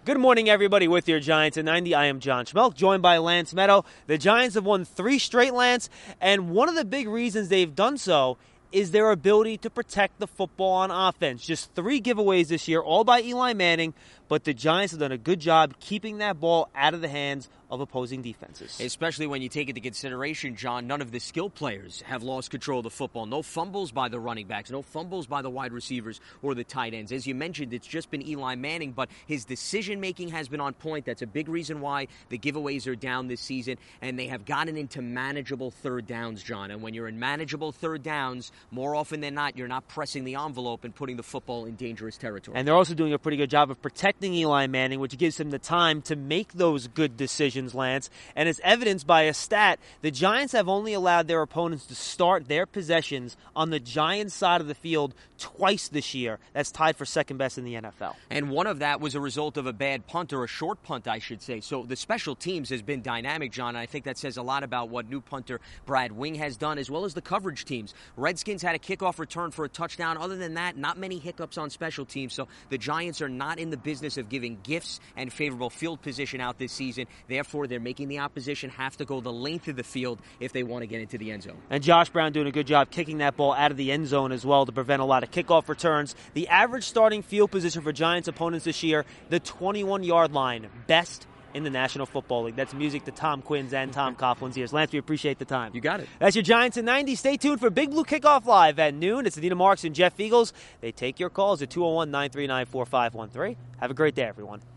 Good morning, everybody, with your Giants at 90. I am John Schmelk, joined by Lance Meadow. The Giants have won 3 straight, Lance, and one of the big reasons they've done so is their ability to protect the football on offense. Just 3 giveaways this year, all by Eli Manning, but the Giants have done a good job keeping that ball out of the hands of opposing defenses. Especially when you take into consideration, John, none of the skill players have lost control of the football. No fumbles by the running backs, no fumbles by the wide receivers or the tight ends. As you mentioned, it's just been Eli Manning, but his decision-making has been on point. That's a big reason why the giveaways are down this season, and they have gotten into manageable third downs, John. And when you're in manageable third downs, more often than not, you're not pressing the envelope and putting the football in dangerous territory. And they're also doing a pretty good job of protecting Eli Manning, which gives him the time to make those good decisions, Lance. And as evidenced by a stat, the Giants have only allowed their opponents to start their possessions on the Giants side of the field twice this year. That's tied for second best in the NFL. And one of that was a result of a bad punt, or a short punt, I should say. So the special teams has been dynamic, John, and I think that says a lot about what new punter Brad Wing has done, as well as the coverage teams. Redskins had a kickoff return for a touchdown. Other than that, not many hiccups on special teams. So the Giants are not in the business of giving gifts and favorable field position out this season. Therefore, they're making the opposition have to go the length of the field if they want to get into the end zone. And Josh Brown doing a good job kicking that ball out of the end zone as well to prevent a lot of kickoff returns. The average starting field position for Giants opponents this year, the 21-yard line, best in the National Football League. That's music to Tom Quinn's and Tom Coughlin's ears. Lance, we appreciate the time. You got it. That's your Giants at 90. Stay tuned for Big Blue Kickoff Live at noon. It's Adina Marks and Jeff Eagles. They take your calls at 201-939-4513. Have a great day, everyone.